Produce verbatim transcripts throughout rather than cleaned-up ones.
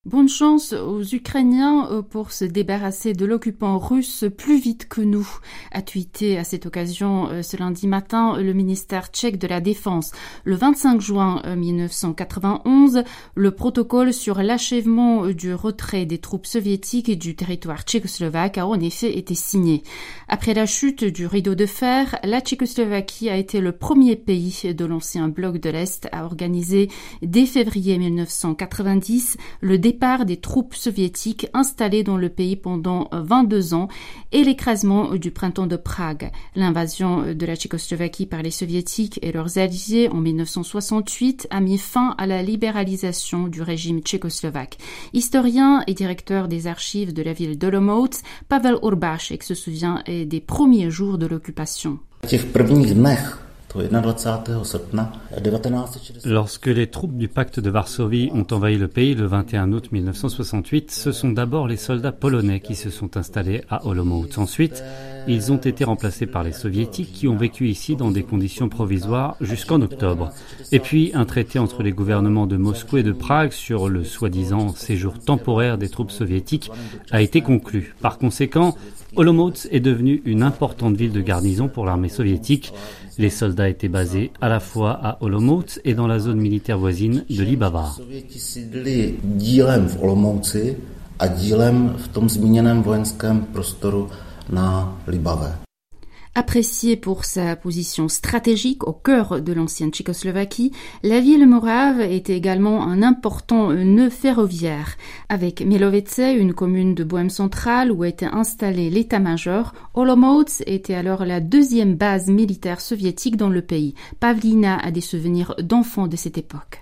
Bonne chance aux Ukrainiens pour se débarrasser de l'occupant russe plus vite que nous, a tweeté à cette occasion ce lundi matin le ministère tchèque de la Défense. Le vingt-cinq juin mille neuf cent quatre-vingt-onze, le protocole sur l'achèvement du retrait des troupes soviétiques du territoire tchécoslovaque a en effet été signé. Après la chute du rideau de fer, la Tchécoslovaquie a été le premier pays de l'ancien bloc de l'Est à organiser dès février mille neuf cent quatre-vingt-dix le départ des troupes soviétiques installées dans le pays pendant vingt-deux ans et l'écrasement du printemps de Prague. L'invasion de la Tchécoslovaquie par les soviétiques et leurs alliés en mille neuf cent soixante-huit a mis fin à la libéralisation du régime tchécoslovaque. Historien et directeur des archives de la ville d'Olomouc, Pavel Urbášek se souvient des premiers jours de l'occupation. Lorsque les troupes du pacte de Varsovie ont envahi le pays le vingt et un août mille neuf cent soixante-huit, ce sont d'abord les soldats polonais qui se sont installés à Olomouc. Ensuite, ils ont été remplacés par les soviétiques qui ont vécu ici dans des conditions provisoires jusqu'en octobre. Et puis, un traité entre les gouvernements de Moscou et de Prague sur le soi-disant séjour temporaire des troupes soviétiques a été conclu. Par conséquent, Olomouc est devenue une importante ville de garnison pour l'armée soviétique. Les soldats étaient basés à la fois à Olomouc et dans la zone militaire voisine de Libava. Appréciée pour sa position stratégique au cœur de l'ancienne Tchécoslovaquie, la ville morave était également un important nœud ferroviaire. Avec Milovice, une commune de Bohême centrale où était installé l'état-major, Olomouc était alors la deuxième base militaire soviétique dans le pays. Pavlina a des souvenirs d'enfants de cette époque.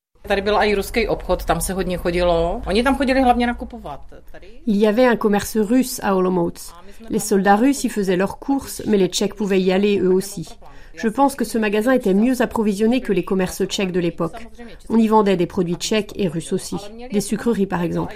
Il y avait un commerce russe à Olomouc. Les soldats russes y faisaient leurs courses, mais les Tchèques pouvaient y aller eux aussi. Je pense que ce magasin était mieux approvisionné que les commerces tchèques de l'époque. On y vendait des produits tchèques et russes aussi. Des sucreries par exemple.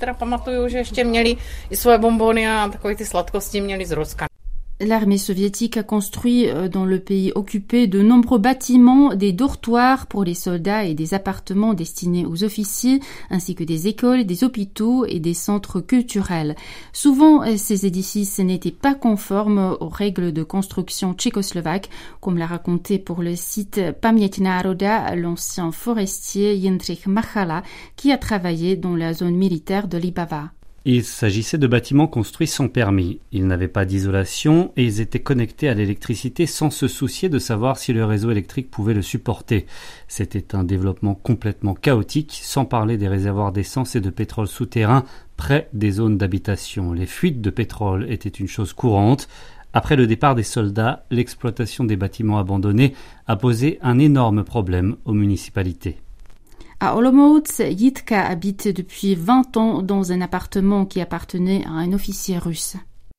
L'armée soviétique a construit dans le pays occupé de nombreux bâtiments, des dortoirs pour les soldats et des appartements destinés aux officiers, ainsi que des écoles, des hôpitaux et des centres culturels. Souvent, ces édifices n'étaient pas conformes aux règles de construction tchécoslovaques, comme l'a raconté pour le site Paměť národa l'ancien forestier Jindřich Machala, qui a travaillé dans la zone militaire de Libava. Il s'agissait de bâtiments construits sans permis. Ils n'avaient pas d'isolation et ils étaient connectés à l'électricité sans se soucier de savoir si le réseau électrique pouvait le supporter. C'était un développement complètement chaotique, sans parler des réservoirs d'essence et de pétrole souterrains près des zones d'habitation. Les fuites de pétrole étaient une chose courante. Après le départ des soldats, l'exploitation des bâtiments abandonnés a posé un énorme problème aux municipalités. À Olomouc, Jitka habite depuis vingt ans dans un appartement qui appartenait à un officier russe.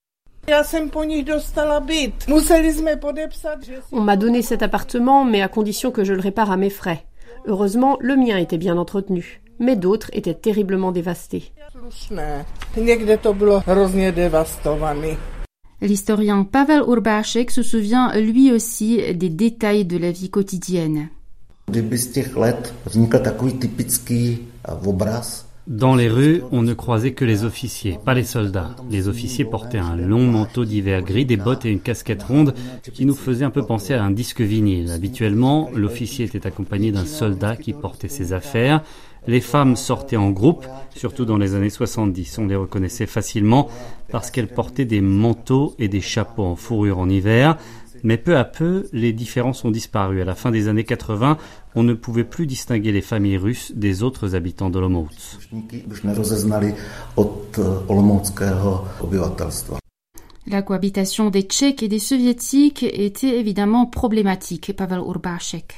On m'a donné cet appartement, mais à condition que je le répare à mes frais. Heureusement, le mien était bien entretenu, mais d'autres étaient terriblement dévastés. L'historien Pavel Urbášek se souvient lui aussi des détails de la vie quotidienne. Dans les rues, on ne croisait que les officiers, pas les soldats. Les officiers portaient un long manteau d'hiver gris, des bottes et une casquette ronde qui nous faisait un peu penser à un disque vinyle. Habituellement, l'officier était accompagné d'un soldat qui portait ses affaires. Les femmes sortaient en groupe, surtout dans les années soixante-dix. On les reconnaissait facilement parce qu'elles portaient des manteaux et des chapeaux en fourrure en hiver. Mais peu à peu, les différences ont disparu. À la fin des années quatre-vingts, on ne pouvait plus distinguer les familles russes des autres habitants d'Olomouc. La cohabitation des Tchèques et des Soviétiques était évidemment problématique, Pavel Urbášek.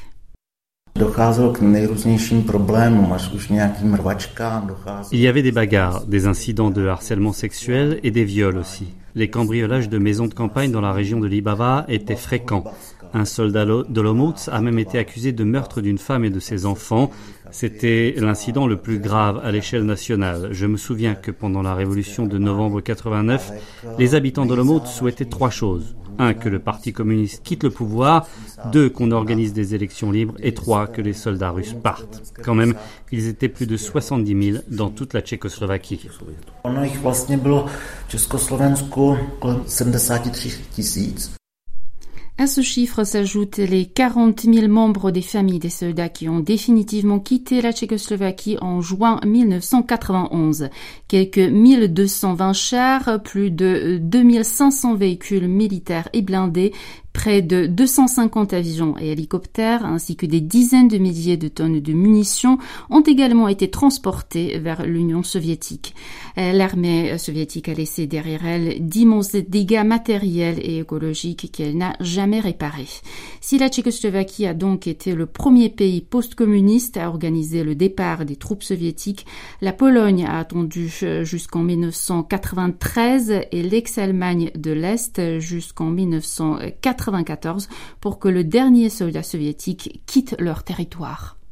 Il y avait des bagarres, des incidents de harcèlement sexuel et des viols aussi. Les cambriolages de maisons de campagne dans la région de Libava étaient fréquents. Un soldat d'Olomouc a même été accusé de meurtre d'une femme et de ses enfants. C'était l'incident le plus grave à l'échelle nationale. Je me souviens que pendant la révolution de novembre quatre-vingt-neuf, les habitants d'Olomouc souhaitaient trois choses. Un, que le Parti communiste quitte le pouvoir. Deux, qu'on organise des élections libres. Et trois, que les soldats russes partent. Quand même, ils étaient plus de soixante-dix mille dans toute la Tchécoslovaquie. Ono jich vlastně bylo v Československu kolem sedmdesát tři tisíc. À ce chiffre s'ajoutent les quarante mille membres des familles des soldats qui ont définitivement quitté la Tchécoslovaquie en juin mille neuf cent quatre-vingt-onze. Quelques mille deux cent vingt chars, plus de deux mille cinq cents véhicules militaires et blindés, près de deux cent cinquante avions et hélicoptères, ainsi que des dizaines de milliers de tonnes de munitions ont également été transportés vers l'Union soviétique. L'armée soviétique a laissé derrière elle d'immenses dégâts matériels et écologiques qu'elle n'a jamais réparés. Si la Tchécoslovaquie a donc été le premier pays post-communiste à organiser le départ des troupes soviétiques, la Pologne a attendu jusqu'en mille neuf cent quatre-vingt-treize et l'ex-Allemagne de l'Est jusqu'en mille neuf cent quatre-vingt-quatorze pour que le dernier soldat soviétique quitte leur territoire.